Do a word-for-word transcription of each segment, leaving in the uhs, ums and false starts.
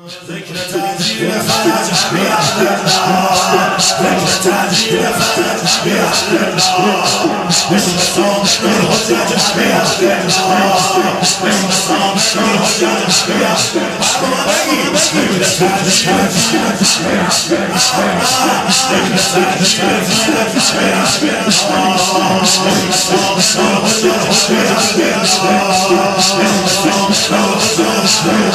ذکر تنزیل فرج بیاد الله، ذکر تنزیل فرج بیاد الله، اسم صامت الحجج بیاد الله، اسم صامت الحجج بیاد الله، ذکر تنزیل فرج بیاد الله، ذکر تنزیل فرج بیاد الله، اسم صامت الحجج بیاد الله، اسم صامت الحجج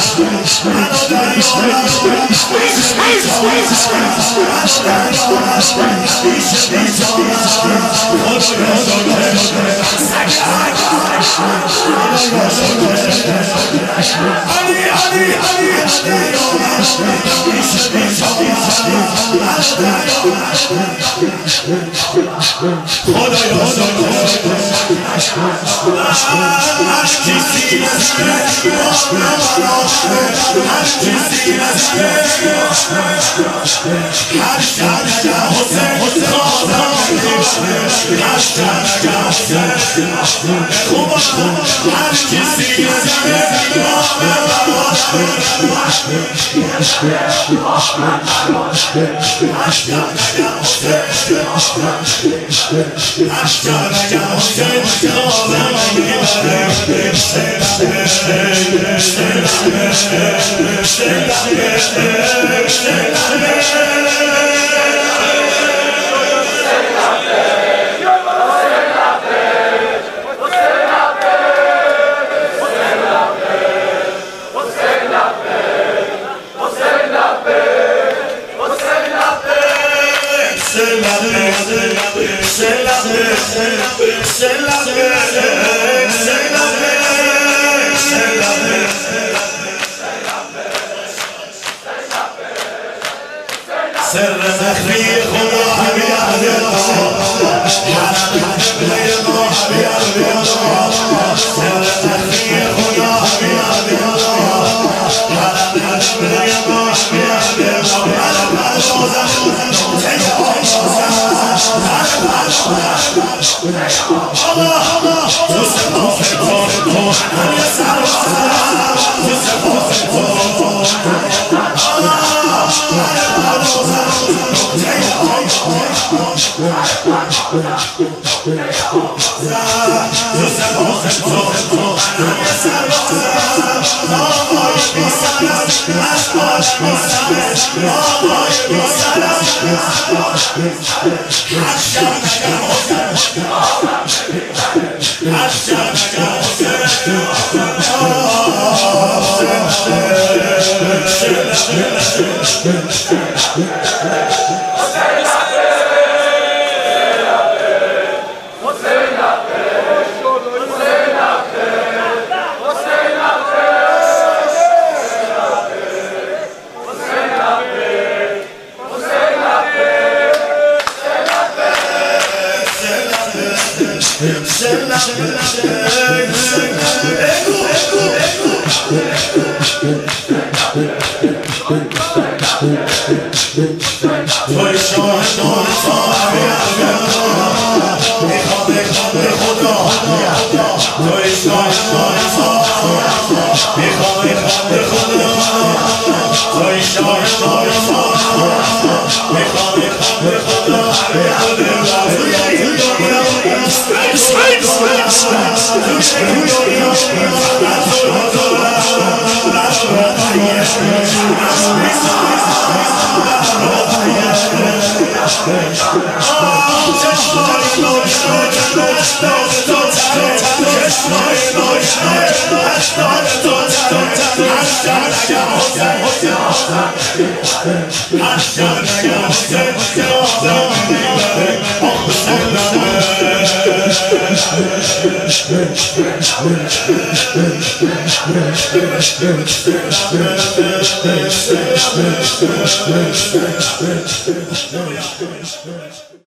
سر مخفی خدا بیاد الله، حرم قبله ما بیاد الله، سر مخفی خدا بیاد الله، حرم قبله ما بیاد توی شاهد نور بیاد الله، میخوام میخوام به خدا بیاد، توی شاهد نور میخوام میخوام به خدا، توی شاهد نور میخوام میخوام به خدا Thank you.